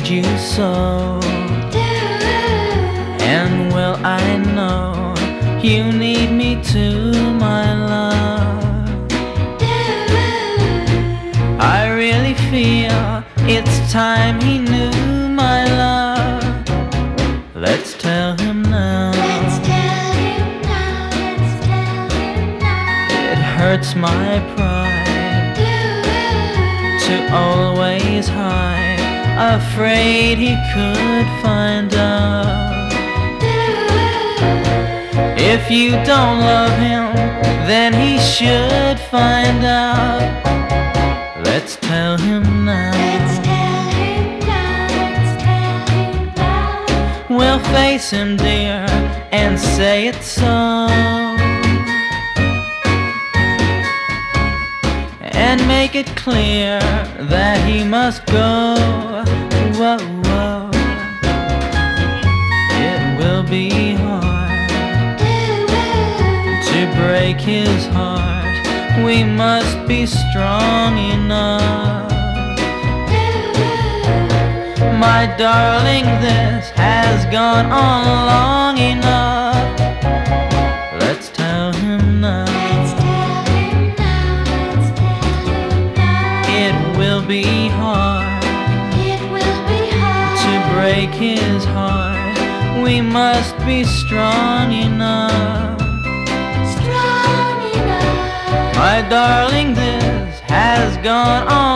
you so. And well, I know you need me too, my love. I really feel it's time he knew, my love. Let's tell him now. Let's tell him now. Let's tell him now. It hurts my pride to always hide, afraid he could find out. If you don't love him, then he should find out. Let's tell him now. Let's tell him now. Let's tell him now. We'll face him, dear, and say it so, and make it clear that he must go. Whoa, whoa. It will be hard to break his heart. We must be strong enough. My darling, this has gone on long enough. Let's tell him now. Let's tell him now. Let's tell him now. It will be hard It will be hard to break his heart. We must be strong enough. strong enough. My darling, this has gone on